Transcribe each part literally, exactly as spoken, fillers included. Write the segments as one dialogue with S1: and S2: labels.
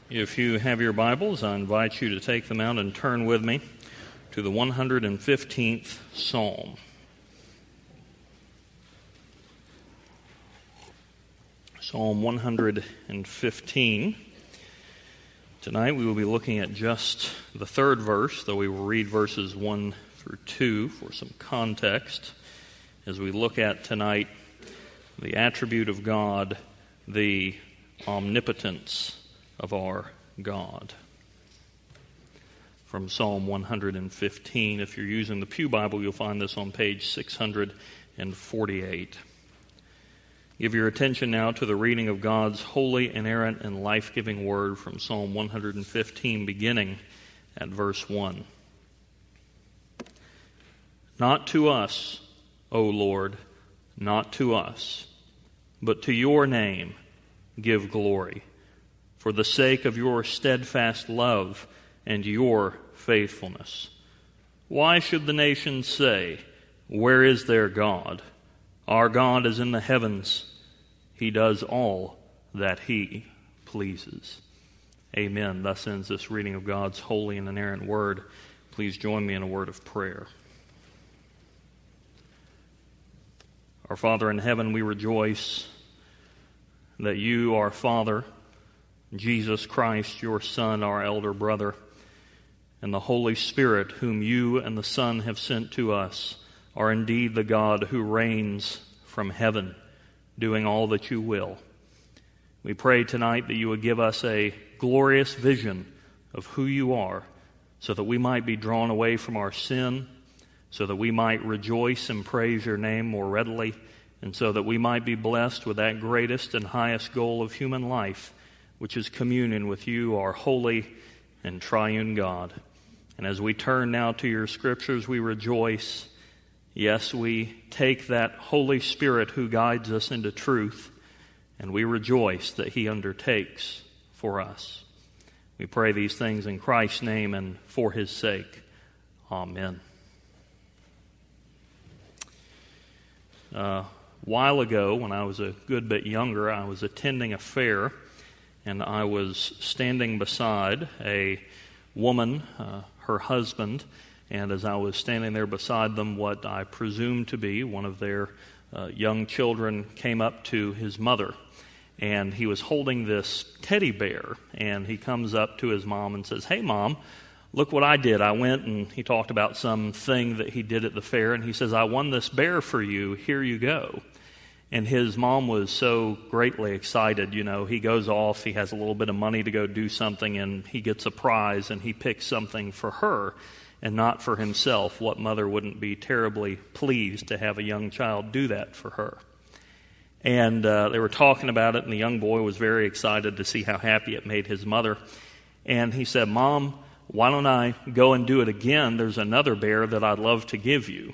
S1: If you have your Bibles, I invite you to take them out and turn with me to the one hundred fifteenth Psalm. Psalm one hundred fifteen. Tonight we will be looking at just the third verse, though we will read verses one through two for some context as we look at tonight the attribute of God, the omnipotence of our God. From Psalm one hundred fifteen, if you're using the Pew Bible, you'll find this on page six hundred forty-eight. Give your attention now to the reading of God's holy, inerrant, and life-giving word from Psalm one hundred fifteen, beginning at verse one. Not to us, O Lord, not to us, but to your name give glory, for the sake of your steadfast love and your faithfulness. Why should the nations say, where is their God? Our God is in the heavens. He does all that he pleases. Amen. Thus ends this reading of God's holy and inerrant word. Please join me in a word of prayer. Our Father in heaven, we rejoice that you, our Father, Jesus Christ, your Son, our elder brother, and the Holy Spirit, whom you and the Son have sent to us, are indeed the God who reigns from heaven, doing all that you will. We pray tonight that you would give us a glorious vision of who you are, so that we might be drawn away from our sin, so that we might rejoice and praise your name more readily, and so that we might be blessed with that greatest and highest goal of human life, which is communion with you, our holy and triune God. And as we turn now to your scriptures, we rejoice. Yes, we take that Holy Spirit who guides us into truth, and we rejoice that he undertakes for us. We pray these things in Christ's name and for his sake. Amen. Uh, A while ago, when I was a good bit younger, I was attending a fair, and I was standing beside a woman, uh, her husband, and as I was standing there beside them, what I presumed to be one of their uh, young children came up to his mother, and he was holding this teddy bear, and he comes up to his mom and says, "Hey, Mom, look what I did. I went," and he talked about some thing that he did at the fair, and he says, "I won this bear for you. Here you go." And his mom was so greatly excited. You know, he goes off, he has a little bit of money to go do something, and he gets a prize, and he picks something for her and not for himself. What mother wouldn't be terribly pleased to have a young child do that for her? And uh, they were talking about it, and the young boy was very excited to see how happy it made his mother. And he said, "Mom, why don't I go and do it again? There's another bear that I'd love to give you."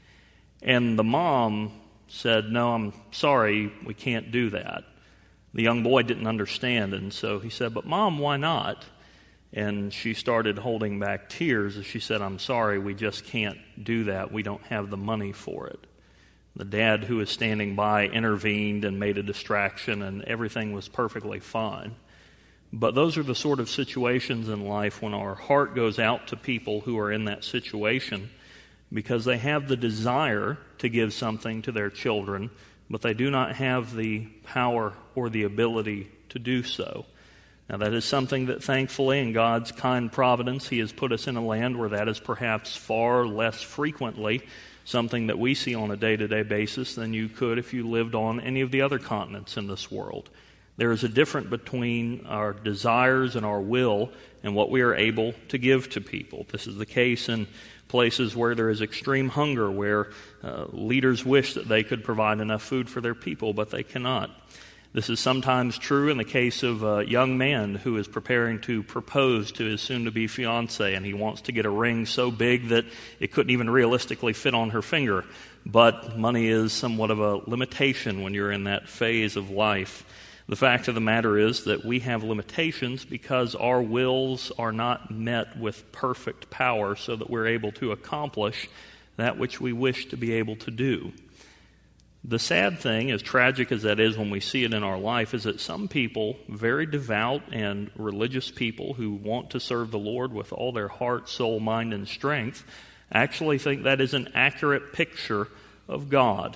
S1: And the mom said, "No, I'm sorry, we can't do that." The young boy didn't understand, and so he said, "But Mom, why not?" And she started holding back tears as she said, "I'm sorry, we just can't do that. We don't have the money for it." The dad, who was standing by, intervened and made a distraction, and everything was perfectly fine. But those are the sort of situations in life when our heart goes out to people who are in that situation, because they have the desire to give something to their children, but they do not have the power or the ability to do so. Now, that is something that thankfully in God's kind providence, he has put us in a land where that is perhaps far less frequently something that we see on a day-to-day basis than you could if you lived on any of the other continents in this world. There is a difference between our desires and our will and what we are able to give to people. This is the case in places where there is extreme hunger, where uh, leaders wish that they could provide enough food for their people, but they cannot. This is sometimes true in the case of a young man who is preparing to propose to his soon-to-be fiancée, and he wants to get a ring so big that it couldn't even realistically fit on her finger. But money is somewhat of a limitation when you're in that phase of life. The fact of the matter is that we have limitations because our wills are not met with perfect power so that we're able to accomplish that which we wish to be able to do. The sad thing, as tragic as that is when we see it in our life, is that some people, very devout and religious people who want to serve the Lord with all their heart, soul, mind, and strength, actually think that is an accurate picture of God.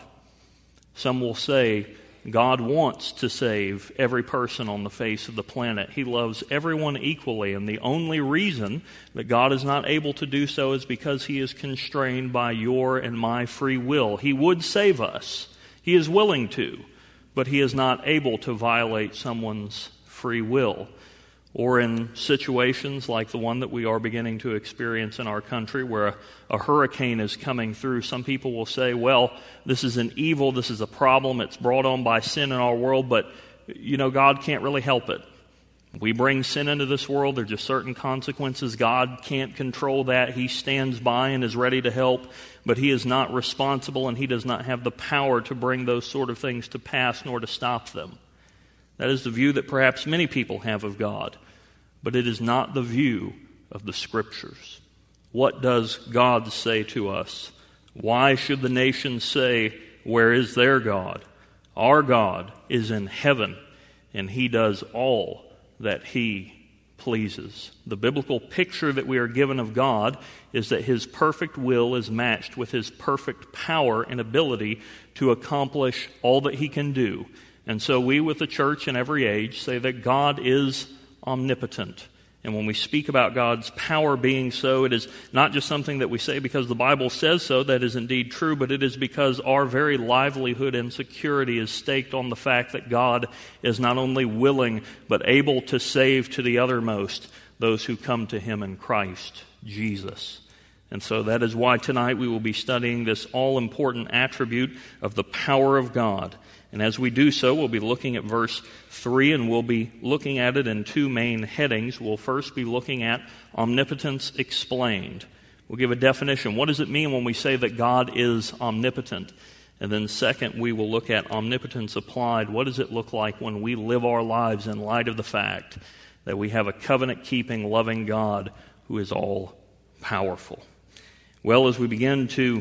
S1: Some will say, God wants to save every person on the face of the planet. He loves everyone equally, and the only reason that God is not able to do so is because He is constrained by your and my free will. He would save us. He is willing to, but He is not able to violate someone's free will. Or in situations like the one that we are beginning to experience in our country where a, a hurricane is coming through, some people will say, well, this is an evil, this is a problem, it's brought on by sin in our world, but, you know, God can't really help it. We bring sin into this world, there are just certain consequences. God can't control that. He stands by and is ready to help, but He is not responsible and He does not have the power to bring those sort of things to pass nor to stop them. That is the view that perhaps many people have of God, but it is not the view of the Scriptures. What does God say to us? Why should the nations say, where is their God? Our God is in heaven, and He does all that He pleases. The biblical picture that we are given of God is that His perfect will is matched with His perfect power and ability to accomplish all that He can do. And so we, with the church in every age, say that God is omnipotent. And when we speak about God's power being so, it is not just something that we say because the Bible says so. That is indeed true, but it is because our very livelihood and security is staked on the fact that God is not only willing, but able to save to the uttermost those who come to Him in Christ Jesus. And so that is why tonight we will be studying this all-important attribute of the power of God. And as we do so, we'll be looking at verse three, and we'll be looking at it in two main headings. We'll first be looking at omnipotence explained. We'll give a definition. What does it mean when we say that God is omnipotent? And then second, we will look at omnipotence applied. What does it look like when we live our lives in light of the fact that we have a covenant-keeping, loving God who is all-powerful? Well, as we begin to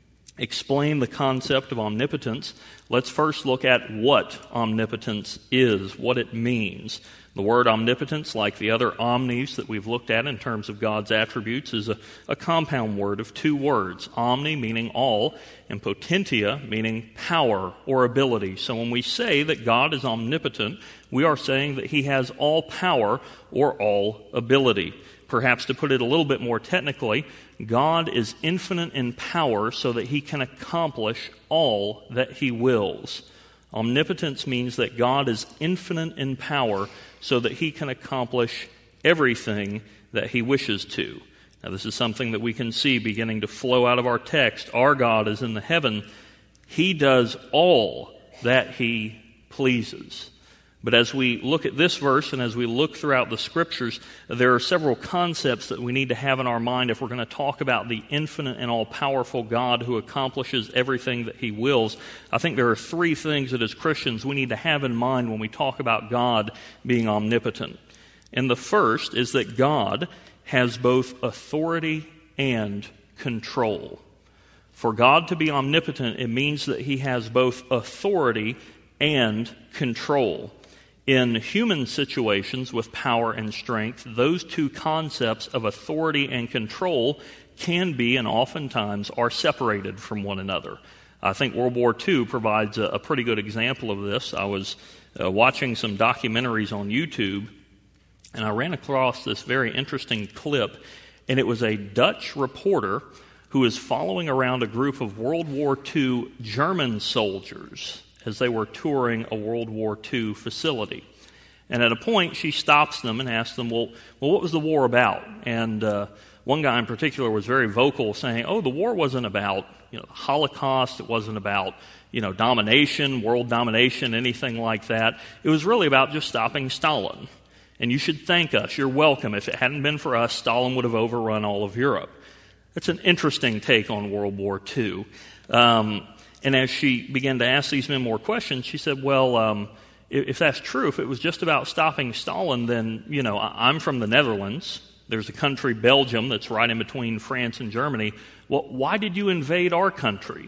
S1: explain the concept of omnipotence, let's first look at what omnipotence is, what it means. The word omnipotence, like the other omnis that we've looked at in terms of God's attributes, is a, a compound word of two words. Omni meaning all, and potentia meaning power or ability. So when we say that God is omnipotent, we are saying that He has all power or all ability. Perhaps to put it a little bit more technically, God is infinite in power so that He can accomplish all that He wills. Omnipotence means that God is infinite in power so that He can accomplish everything that He wishes to. Now, this is something that we can see beginning to flow out of our text. Our God is in the heaven. He does all that He pleases. But as we look at this verse and as we look throughout the Scriptures, there are several concepts that we need to have in our mind if we're going to talk about the infinite and all-powerful God who accomplishes everything that He wills. I think there are three things that as Christians we need to have in mind when we talk about God being omnipotent. And the first is that God has both authority and control. For God to be omnipotent, it means that He has both authority and control. In human situations with power and strength, those two concepts of authority and control can be and oftentimes are separated from one another. I think World War Two provides a, a pretty good example of this. I was uh, watching some documentaries on YouTube, and I ran across this very interesting clip, and it was a Dutch reporter who was following around a group of World War Two German soldiers as they were touring a World War Two facility. And at a point, she stops them and asks them, well, well what was the war about? And uh, one guy in particular was very vocal, saying, oh, the war wasn't about, you know, the Holocaust. It wasn't about, you know, domination, world domination, anything like that. It was really about just stopping Stalin. And you should thank us. You're welcome. If it hadn't been for us, Stalin would have overrun all of Europe. That's an interesting take on World War Two. Um, And as she began to ask these men more questions, she said, well, um, if, if that's true, if it was just about stopping Stalin, then, you know, I, I'm from the Netherlands. There's a country, Belgium, that's right in between France and Germany. Well, why did you invade our country?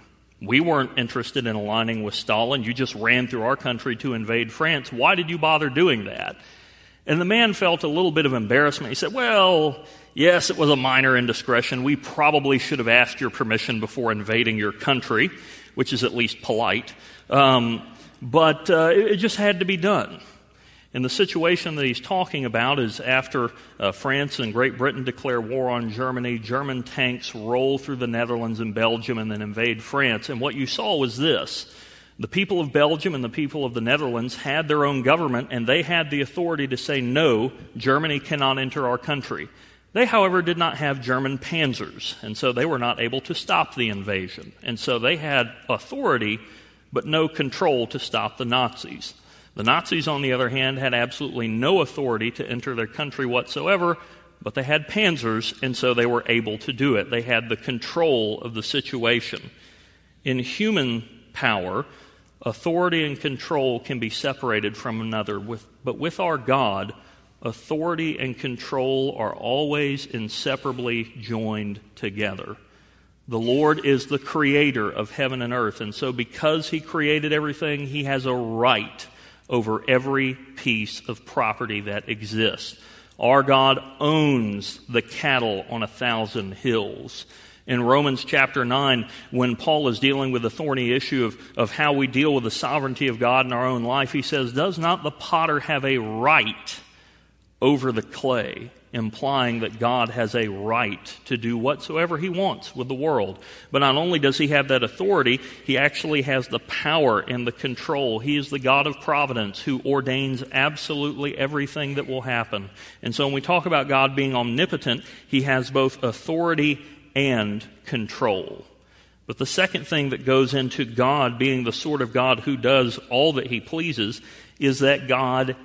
S1: We weren't interested in aligning with Stalin. You just ran through our country to invade France. Why did you bother doing that? And the man felt a little bit of embarrassment. He said, well, yes, it was a minor indiscretion. We probably should have asked your permission before invading your country, which is at least polite. Um, but uh, it, it just had to be done. And the situation that he's talking about is after uh, France and Great Britain declare war on Germany, German tanks roll through the Netherlands and Belgium and then invade France. And what you saw was this. The people of Belgium and the people of the Netherlands had their own government, and they had the authority to say, no, Germany cannot enter our country. They, however, did not have German panzers, and so they were not able to stop the invasion. And so they had authority, but no control to stop the Nazis. The Nazis, on the other hand, had absolutely no authority to enter their country whatsoever, but they had panzers, and so they were able to do it. They had the control of the situation. In human power, authority and control can be separated from another, with, but with our God, authority and control are always inseparably joined together. The Lord is the creator of heaven and earth, and so because He created everything, He has a right over every piece of property that exists. Our God owns the cattle on a thousand hills. In Romans chapter nine, when Paul is dealing with the thorny issue of, of how we deal with the sovereignty of God in our own life, he says, does not the potter have a right over the clay, implying that God has a right to do whatsoever He wants with the world. But not only does He have that authority, He actually has the power and the control. He is the God of providence who ordains absolutely everything that will happen. And so when we talk about God being omnipotent, He has both authority and control. But the second thing that goes into God being the sort of God who does all that He pleases is that God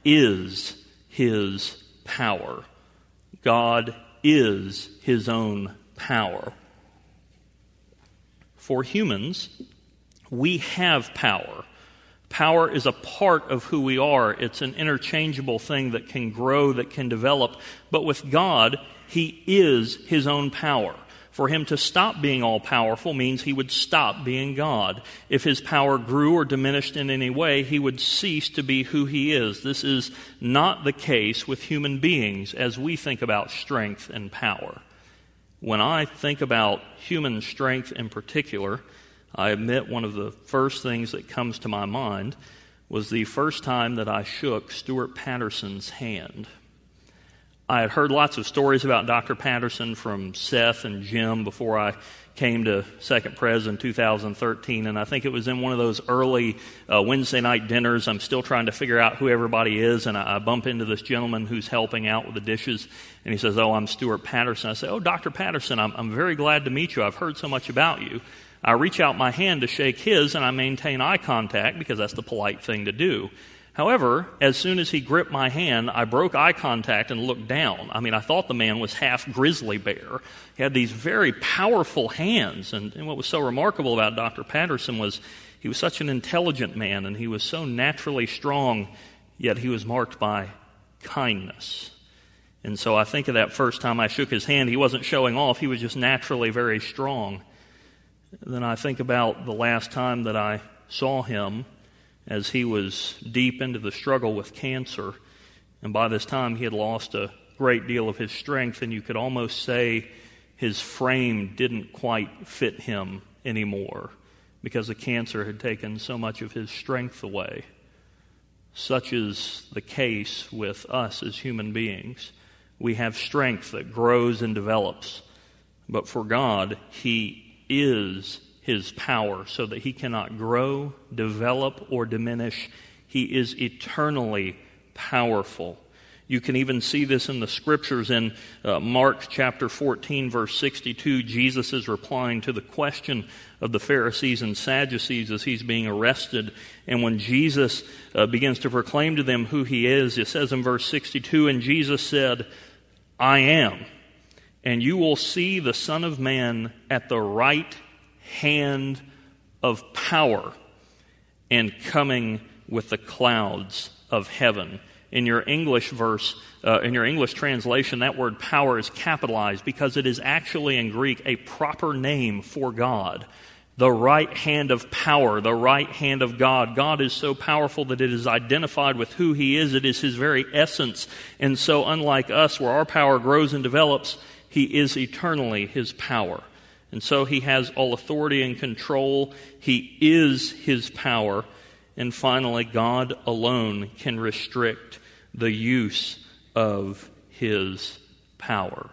S1: is His power. God is His own power. For humans, we have power. Power is a part of who we are. It's an interchangeable thing that can grow, that can develop. But with God, He is His own power. For Him to stop being all-powerful means He would stop being God. If His power grew or diminished in any way, He would cease to be who He is. This is not the case with human beings as we think about strength and power. When I think about human strength in particular, I admit one of the first things that comes to my mind was the first time that I shook Stuart Patterson's hand. I had heard lots of stories about Doctor Patterson from Seth and Jim before I came to Second Pres in two thousand thirteen, and I think it was in one of those early uh, Wednesday night dinners. I'm still trying to figure out who everybody is, and I, I bump into this gentleman who's helping out with the dishes, and he says, oh, I'm Stuart Patterson. I say, oh, Doctor Patterson, I'm, I'm very glad to meet you. I've heard so much about you. I reach out my hand to shake his, and I maintain eye contact because that's the polite thing to do. However, as soon as he gripped my hand, I broke eye contact and looked down. I mean, I thought the man was half grizzly bear. He had these very powerful hands, and, and what was so remarkable about Doctor Patterson was he was such an intelligent man, and he was so naturally strong, yet he was marked by kindness. And so I think of that first time I shook his hand, he wasn't showing off, he was just naturally very strong. Then I think about the last time that I saw him, as he was deep into the struggle with cancer, and by this time he had lost a great deal of his strength, and you could almost say his frame didn't quite fit him anymore because the cancer had taken so much of his strength away. Such is the case with us as human beings. We have strength that grows and develops, but for God, He is His power, so that He cannot grow, develop, or diminish. He is eternally powerful. You can even see this in the Scriptures. In uh, Mark chapter fourteen, verse sixty-two, Jesus is replying to the question of the Pharisees and Sadducees as He's being arrested. And when Jesus uh, begins to proclaim to them who He is, it says in verse sixty-two, and Jesus said, I am, and you will see the Son of Man at the right hand of power and coming with the clouds of heaven. In your English verse, uh, in your English translation, that word power is capitalized because it is actually in Greek a proper name for God. The right hand of power, the right hand of God. God is so powerful that it is identified with who He is. It is His very essence. And so unlike us, where our power grows and develops, He is eternally His power. And so He has all authority and control. He is His power. And finally, God alone can restrict the use of His power.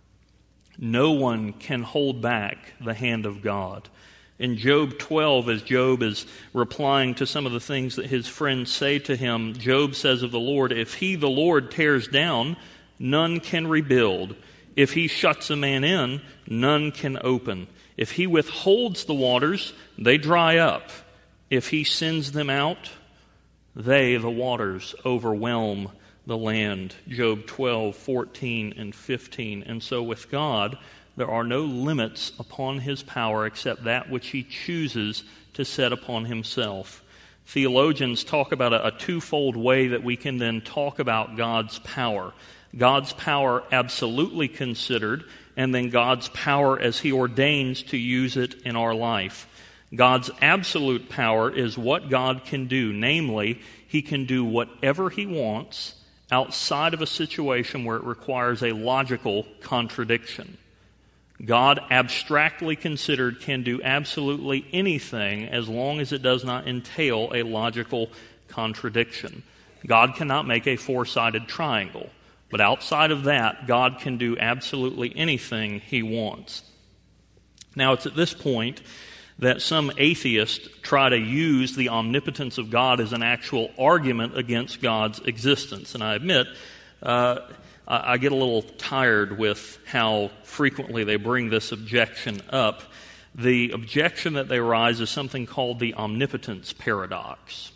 S1: No one can hold back the hand of God. In Job twelve, as Job is replying to some of the things that his friends say to him, Job says of the Lord, "If He, the Lord, tears down, none can rebuild. If He shuts a man in, none can open. If He withholds the waters, they dry up. If He sends them out, they, the waters, overwhelm the land." Job twelve, fourteen, and fifteen. And so with God, there are no limits upon His power except that which He chooses to set upon Himself. Theologians talk about a, a twofold way that we can then talk about God's power. God's power absolutely considered, and then God's power as He ordains to use it in our life. God's absolute power is what God can do. Namely, He can do whatever He wants outside of a situation where it requires a logical contradiction. God, abstractly considered, can do absolutely anything as long as it does not entail a logical contradiction. God cannot make a four-sided triangle, but outside of that, God can do absolutely anything He wants. Now, it's at this point that some atheists try to use the omnipotence of God as an actual argument against God's existence. And I admit, uh, I get a little tired with how frequently they bring this objection up. The objection that they raise is something called the omnipotence paradox.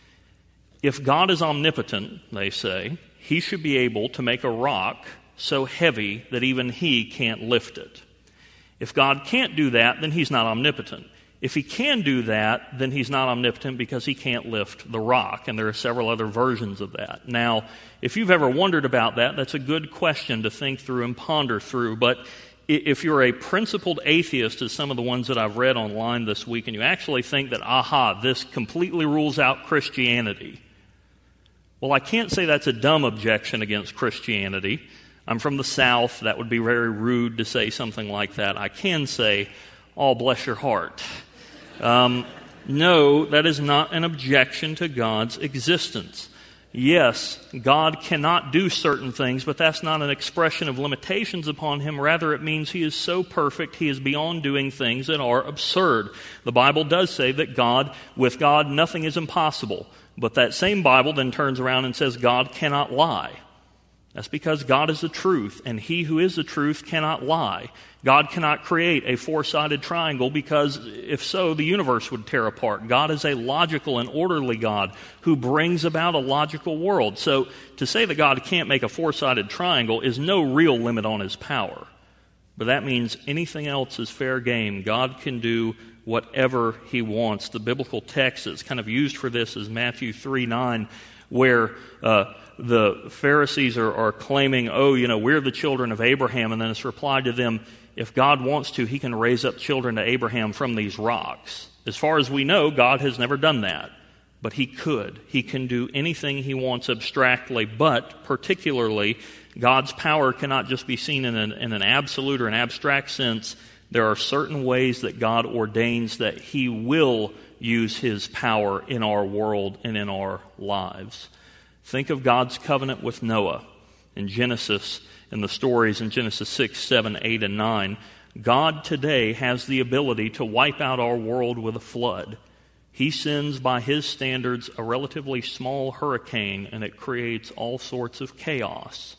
S1: If God is omnipotent, they say, He should be able to make a rock so heavy that even He can't lift it. If God can't do that, then He's not omnipotent. If He can do that, then He's not omnipotent because He can't lift the rock. And there are several other versions of that. Now, if you've ever wondered about that, that's a good question to think through and ponder through. But if you're a principled atheist, as some of the ones that I've read online this week, and you actually think that, aha, this completely rules out Christianity, well, I can't say that's a dumb objection against Christianity. I'm from the South. That would be very rude to say something like that. I can say, oh, bless your heart. Um, no, that is not an objection to God's existence. Yes, God cannot do certain things, but that's not an expression of limitations upon Him. Rather, it means He is so perfect, He is beyond doing things that are absurd. The Bible does say that God, with God, nothing is impossible. But that same Bible then turns around and says God cannot lie. That's because God is the truth, and He who is the truth cannot lie. God cannot create a four-sided triangle because, if so, the universe would tear apart. God is a logical and orderly God who brings about a logical world. So to say that God can't make a four-sided triangle is no real limit on His power. But that means anything else is fair game. God can do whatever He wants. The biblical text that's kind of used for this is Matthew three nine, where uh, the Pharisees are, are claiming, oh, you know, we're the children of Abraham, and then it's replied to them, if God wants to, He can raise up children to Abraham from these rocks. As far as we know, God has never done that, but He could. He can do anything He wants abstractly, but particularly, God's power cannot just be seen in an, in an absolute or an abstract sense. There are certain ways that God ordains that He will use His power in our world and in our lives. Think of God's covenant with Noah in Genesis, in the stories in Genesis six, seven, eight, and nine. God today has the ability to wipe out our world with a flood. He sends, by His standards, a relatively small hurricane, and it creates all sorts of chaos.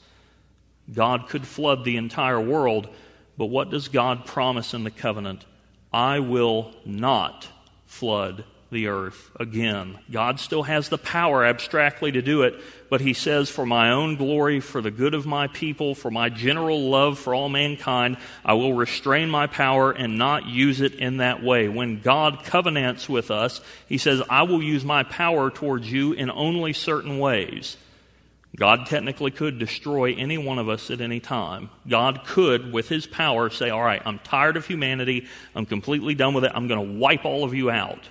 S1: God could flood the entire world, but what does God promise in the covenant? I will not flood the earth again. God still has the power abstractly to do it, but He says, for my own glory, for the good of my people, for my general love for all mankind, I will restrain my power and not use it in that way. When God covenants with us, He says, I will use my power towards you in only certain ways. God technically could destroy any one of us at any time. God could, with his power, say, all right, I'm tired of humanity. I'm completely done with it. I'm going to wipe all of you out.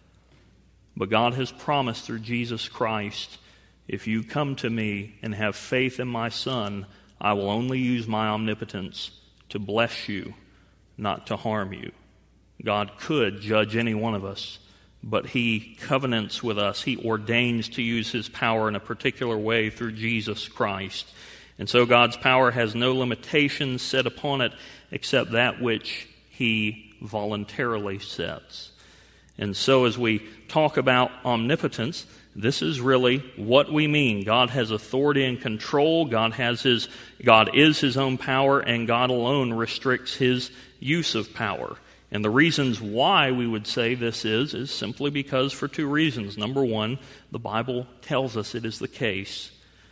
S1: But God has promised through Jesus Christ, if you come to me and have faith in my Son, I will only use my omnipotence to bless you, not to harm you. God could judge any one of us, but he covenants with us. He ordains to use his power in a particular way through Jesus Christ. And so God's power has no limitations set upon it except that which he voluntarily sets. And so as we talk about omnipotence, this is really what we mean. God has authority and control. God has his, God is his own power, and God alone restricts his use of power. And the reasons why we would say this is, is simply because for two reasons. Number one, the Bible tells us it is the case.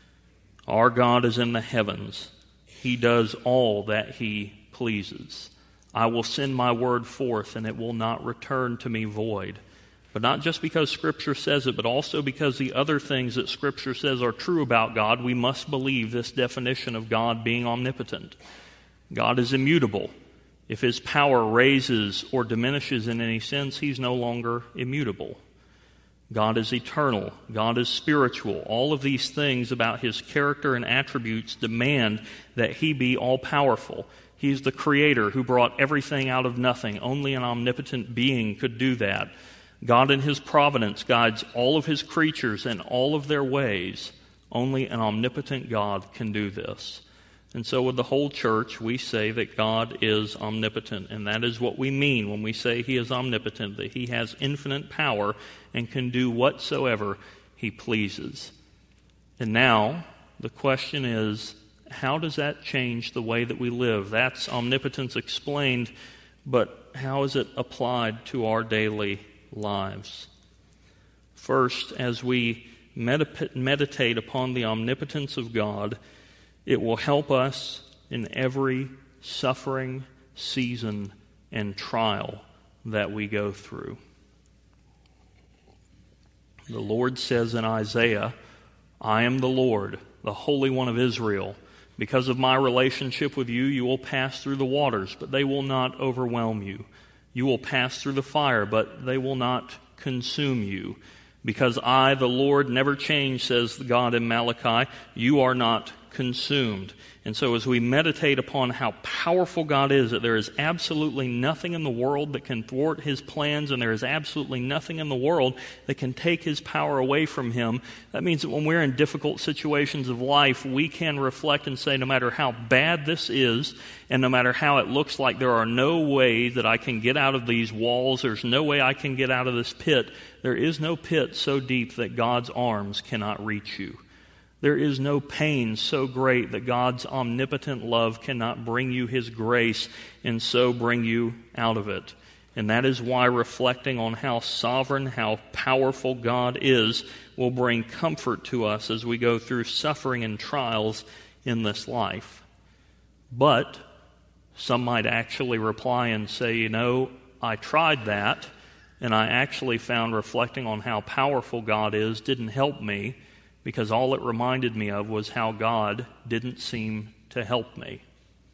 S1: Our God is in the heavens. He does all that he pleases. I will send my word forth, and it will not return to me void. But not just because Scripture says it, but also because the other things that Scripture says are true about God, we must believe this definition of God being omnipotent. God is immutable. If his power raises or diminishes in any sense, he's no longer immutable. God is eternal. God is spiritual. All of these things about his character and attributes demand that he be all-powerful. He's the creator who brought everything out of nothing. Only an omnipotent being could do that. God in his providence guides all of his creatures in all of their ways. Only an omnipotent God can do this. And so with the whole church, we say that God is omnipotent, and that is what we mean when we say he is omnipotent, that he has infinite power and can do whatsoever he pleases. And now, the question is, how does that change the way that we live? That's omnipotence explained, but how is it applied to our daily lives? First, as we medip- meditate upon the omnipotence of God, it will help us in every suffering, season, and trial that we go through. The Lord says in Isaiah, I am the Lord, the Holy One of Israel. Because of my relationship with you, you will pass through the waters, but they will not overwhelm you. You will pass through the fire, but they will not consume you. Because I, the Lord, never change, says God in Malachi, you are not consumed. And so as we meditate upon how powerful God is, that there is absolutely nothing in the world that can thwart his plans, and there is absolutely nothing in the world that can take his power away from him, that means that when we're in difficult situations of life, we can reflect and say, no matter how bad this is, and no matter how it looks like there are no way that I can get out of these walls, there's no way I can get out of this pit, there is no pit so deep that God's arms cannot reach you. There is no pain so great that God's omnipotent love cannot bring you his grace and so bring you out of it. And that is why reflecting on how sovereign, how powerful God is will bring comfort to us as we go through suffering and trials in this life. But some might actually reply and say, you know, I tried that, and I actually found reflecting on how powerful God is didn't help me, because all it reminded me of was how God didn't seem to help me.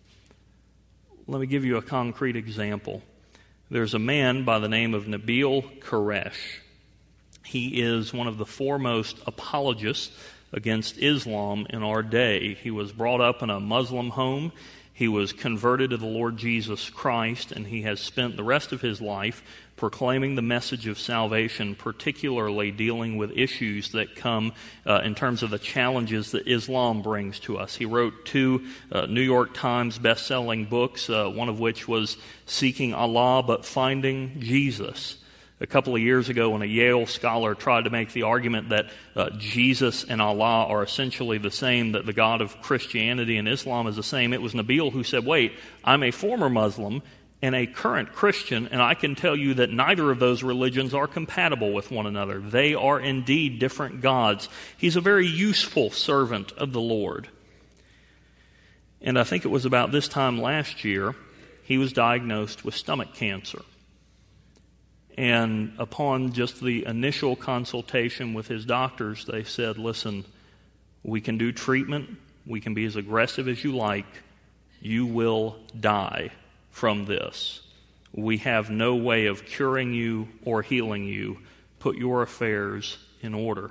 S1: Let me give you a concrete example. There's a man by the name of Nabeel Qureshi. He is one of the foremost apologists against Islam in our day. He was brought up in a Muslim home. He was converted to the Lord Jesus Christ, and he has spent the rest of his life proclaiming the message of salvation, particularly dealing with issues that come uh, in terms of the challenges that Islam brings to us. He wrote two uh, New York Times best-selling books, uh, one of which was Seeking Allah but Finding Jesus. A couple of years ago, when a Yale scholar tried to make the argument that uh, Jesus and Allah are essentially the same, that the God of Christianity and Islam is the same, it was Nabeel who said, wait, I'm a former Muslim and a current Christian, and I can tell you that neither of those religions are compatible with one another. They are indeed different gods. He's a very useful servant of the Lord. And I think it was about this time last year, he was diagnosed with stomach cancer. And upon just the initial consultation with his doctors, they said, listen, We can do treatment. We can be as aggressive as you like. You will die from this. We have no way of curing you or healing you. Put your affairs in order.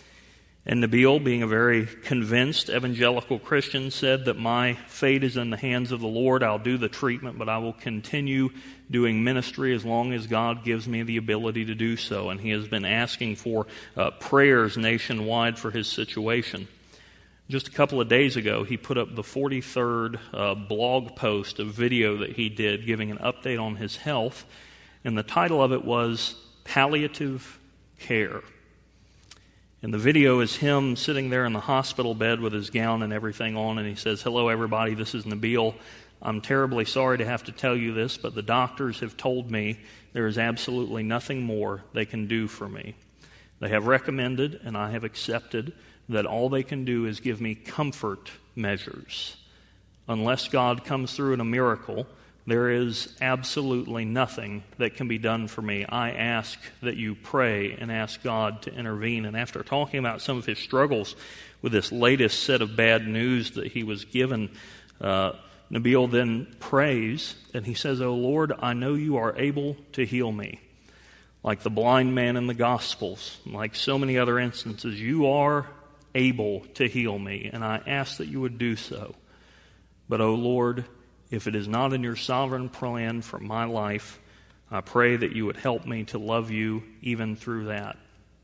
S1: And Nabil, being a very convinced evangelical Christian, said that my fate is in the hands of the Lord. I'll do the treatment, but I will continue doing ministry as long as God gives me the ability to do so. And he has been asking for uh, prayers nationwide for his situation. Just a couple of days ago, he put up the forty-third uh, blog post, a video that he did giving an update on his health. And the title of it was Palliative Care. And the video is him sitting there in the hospital bed with his gown and everything on, and he says, "Hello, everybody, this is Nabil. I'm terribly sorry to have to tell you this, but the doctors have told me there is absolutely nothing more they can do for me. They have recommended, and I have accepted, that all they can do is give me comfort measures. Unless God comes through in a miracle, there is absolutely nothing that can be done for me. I ask that you pray and ask God to intervene." And after talking about some of his struggles with this latest set of bad news that he was given, uh, Nabil then prays, and he says, "Oh Lord, I know you are able to heal me. Like the blind man in the Gospels, like so many other instances, you are able to heal me, and I ask that you would do so. But, oh Lord, if it is not in your sovereign plan for my life, I pray that you would help me to love you even through that."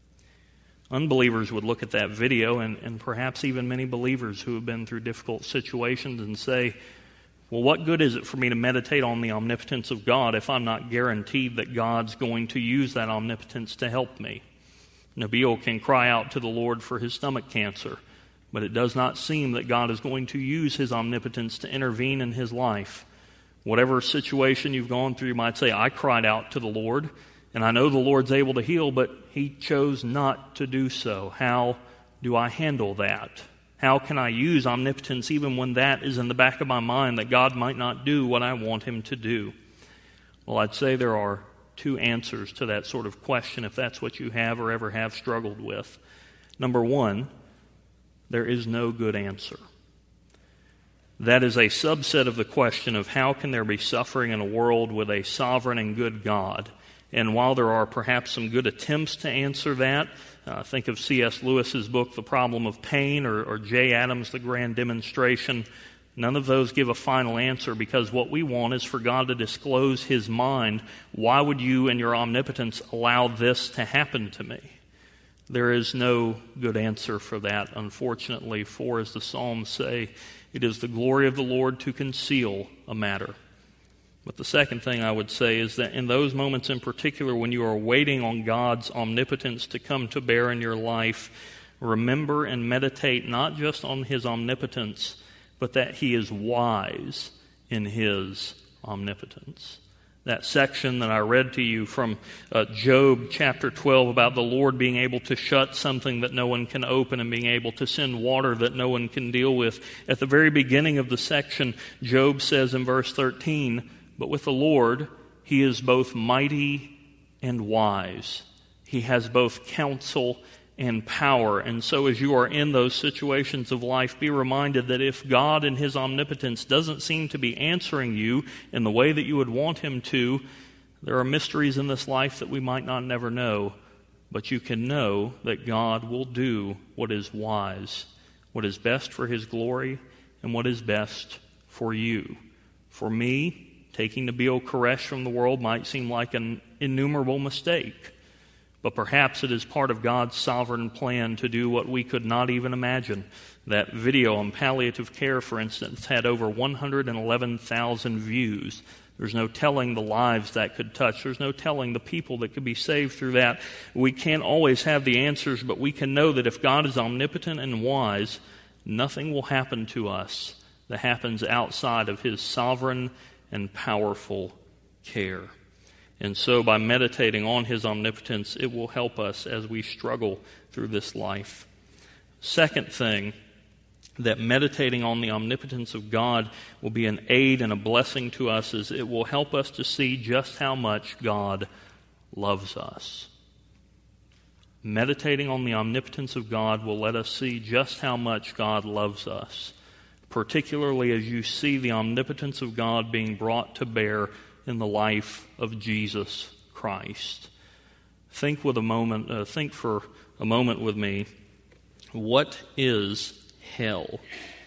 S1: Unbelievers would look at that video, and, and perhaps even many believers who have been through difficult situations, and say, well, what good is it for me to meditate on the omnipotence of God if I'm not guaranteed that God's going to use that omnipotence to help me? Nabil can cry out to the Lord for his stomach cancer, but it does not seem that God is going to use his omnipotence to intervene in his life. Whatever situation you've gone through, you might say, I cried out to the Lord, and I know the Lord's able to heal, but he chose not to do so. How do I handle that? How can I use omnipotence even when that is in the back of my mind, that God might not do what I want him to do? Well, I'd say there are two answers to that sort of question, if that's what you have or ever have struggled with. Number one, there is no good answer. That is a subset of the question of how can there be suffering in a world with a sovereign and good God? And while there are perhaps some good attempts to answer that, uh, think of C S Lewis's book, The Problem of Pain, or, or Jay Adams' The Grand Demonstration. None of those give a final answer, because what we want is for God to disclose his mind. Why would you and your omnipotence allow this to happen to me? There is no good answer for that, unfortunately, for, as the Psalms say, it is the glory of the Lord to conceal a matter. But the second thing I would say is that in those moments in particular when you are waiting on God's omnipotence to come to bear in your life, remember and meditate not just on his omnipotence, but that he is wise in his omnipotence. That section that I read to you from uh, Job chapter twelve about the Lord being able to shut something that no one can open and being able to send water that no one can deal with. At the very beginning of the section, Job says in verse thirteen, "But with the Lord, he is both mighty and wise. He has both counsel and power." And so as you are in those situations of life, be reminded that if God in his omnipotence doesn't seem to be answering you in the way that you would want him to, there are mysteries in this life that we might not never know, but you can know that God will do what is wise, what is best for his glory, and what is best for you. For me, taking Nabil Quresh from the world might seem like an innumerable mistake, but perhaps it is part of God's sovereign plan to do what we could not even imagine. That video on palliative care, for instance, had over one hundred eleven thousand views. There's no telling the lives that could touch. There's no telling the people that could be saved through that. We can't always have the answers, but we can know that if God is omnipotent and wise, nothing will happen to us that happens outside of his sovereign and powerful care. And so by meditating on his omnipotence, it will help us as we struggle through this life. Second thing, that meditating on the omnipotence of God will be an aid and a blessing to us, is it will help us to see just how much God loves us. meditating on the omnipotence of God will let us see just how much God loves us, particularly as you see the omnipotence of God being brought to bear in the life of Jesus Christ. Think with a moment, uh, think for a moment with me, what is hell?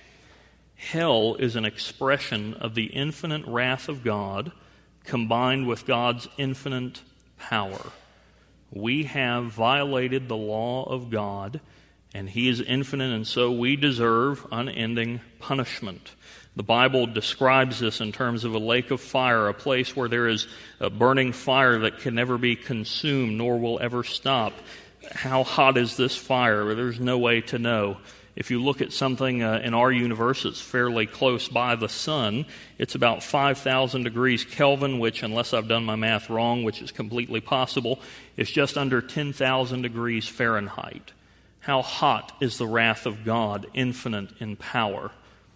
S1: Hell is an expression of the infinite wrath of God combined with God's infinite power. We have violated the law of God, and He is infinite, and so we deserve unending punishment. The Bible describes this in terms of a lake of fire, a place where there is a burning fire that can never be consumed nor will ever stop. How hot is this fire? There's no way to know. If you look at something uh, in our universe that's fairly close by the sun, it's about five thousand degrees Kelvin, which, unless I've done my math wrong, which is completely possible, is just under ten thousand degrees Fahrenheit. How hot is the wrath of God, infinite in power?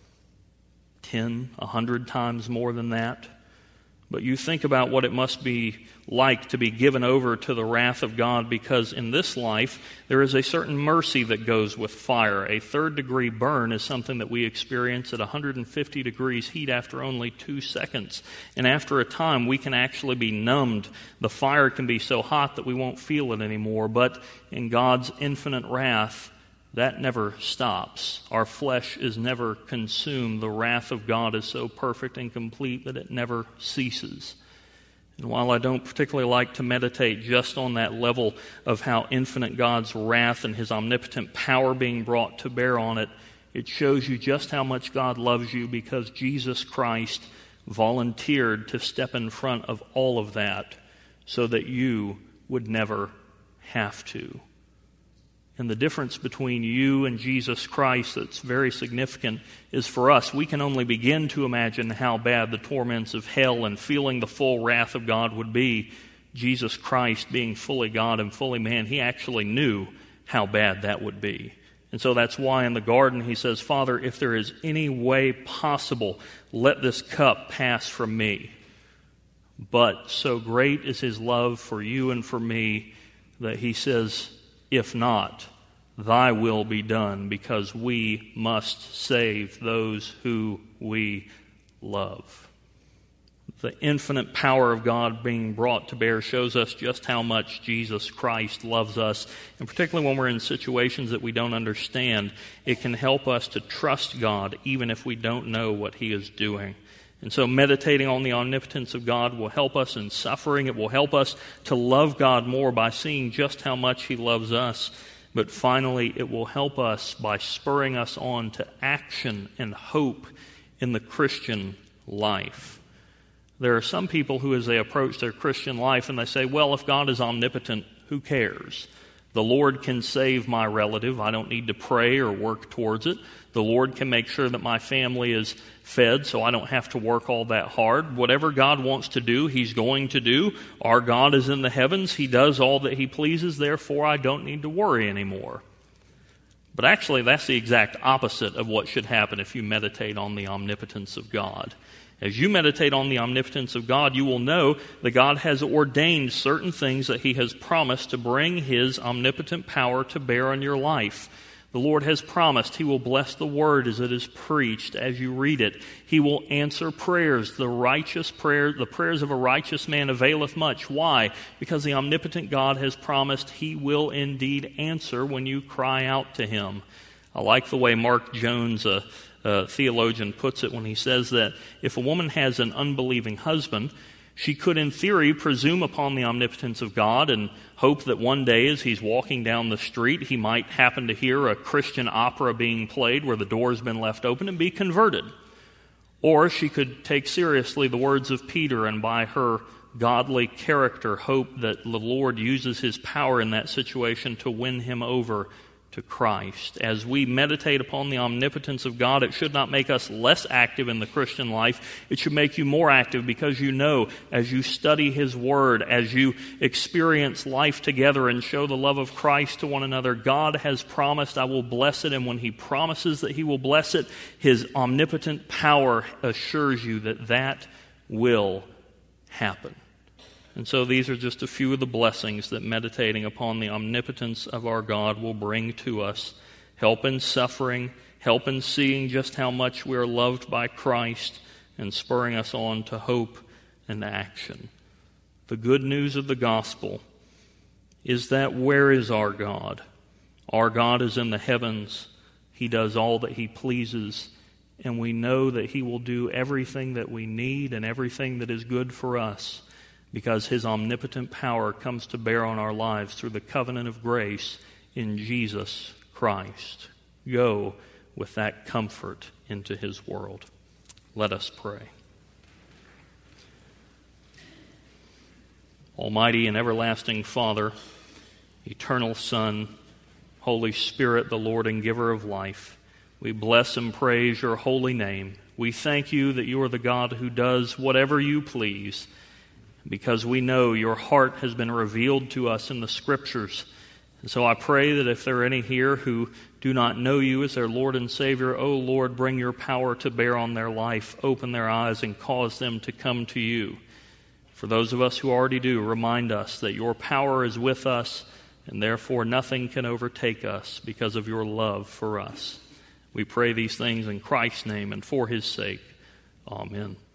S1: Ten, a hundred times more than that? But you think about what it must be like to be given over to the wrath of God, because in this life there is a certain mercy that goes with fire. A third degree burn is something that we experience at one hundred fifty degrees heat after only two seconds. And after a time we can actually be numbed. The fire can be so hot that we won't feel it anymore. But in God's infinite wrath, that never stops. Our flesh is never consumed. The wrath of God is so perfect and complete that it never ceases. And while I don't particularly like to meditate just on that level of how infinite God's wrath and His omnipotent power being brought to bear on it, it shows you just how much God loves you, because Jesus Christ volunteered to step in front of all of that so that you would never have to. And the difference between you and Jesus Christ that's very significant is, for us, we can only begin to imagine how bad the torments of hell and feeling the full wrath of God would be. Jesus Christ, being fully God and fully man, He actually knew how bad that would be. And so that's why in the garden He says, Father, if there is any way possible, let this cup pass from me. But so great is His love for you and for me that He says, if not, thy will be done, because we must save those who we love. The infinite power of God being brought to bear shows us just how much Jesus Christ loves us. And particularly when we're in situations that we don't understand, it can help us to trust God even if we don't know what He is doing. And so meditating on the omnipotence of God will help us in suffering. It will help us to love God more by seeing just how much He loves us. But finally, it will help us by spurring us on to action and hope in the Christian life. There are some people who, as they approach their Christian life, and they say, well, if God is omnipotent, who cares? The Lord can save my relative. I don't need to pray or work towards it. The Lord can make sure that my family is fed, so I don't have to work all that hard. Whatever God wants to do, He's going to do. Our God is in the heavens. He does all that He pleases. Therefore, I don't need to worry anymore. But actually, that's the exact opposite of what should happen if you meditate on the omnipotence of God. As you meditate on the omnipotence of God, you will know that God has ordained certain things that He has promised to bring His omnipotent power to bear on your life. The Lord has promised He will bless the word as it is preached, as you read it. He will answer prayers. The righteous prayer, the prayers of a righteous man availeth much. Why? Because the omnipotent God has promised He will indeed answer when you cry out to Him. I like the way Mark Jones, a, a theologian, puts it when he says that if a woman has an unbelieving husband, she could, in theory, presume upon the omnipotence of God and hope that one day as he's walking down the street, he might happen to hear a Christian opera being played where the door's been left open and be converted. Or she could take seriously the words of Peter and by her godly character hope that the Lord uses His power in that situation to win him over to Christ. As we meditate upon the omnipotence of God, it should not make us less active in the Christian life. It should make you more active, because you know, as you study His Word, as you experience life together and show the love of Christ to one another, God has promised, I will bless it. And when He promises that He will bless it, His omnipotent power assures you that that will happen. And so these are just a few of the blessings that meditating upon the omnipotence of our God will bring to us. Help in suffering, help in seeing just how much we are loved by Christ, and spurring us on to hope and action. The good news of the gospel is that where is our God? Our God is in the heavens. He does all that He pleases, and we know that He will do everything that we need and everything that is good for us, because His omnipotent power comes to bear on our lives through the covenant of grace in Jesus Christ. Go with that comfort into His world. Let us pray. Almighty and everlasting Father, eternal Son, Holy Spirit, the Lord and giver of life, we bless and praise your holy name. We thank you that you are the God who does whatever you please, because we know your heart has been revealed to us in the Scriptures. And so I pray that if there are any here who do not know you as their Lord and Savior, O Lord, bring your power to bear on their life, open their eyes, and cause them to come to you. For those of us who already do, remind us that your power is with us, and therefore nothing can overtake us because of your love for us. We pray these things in Christ's name and for His sake. Amen.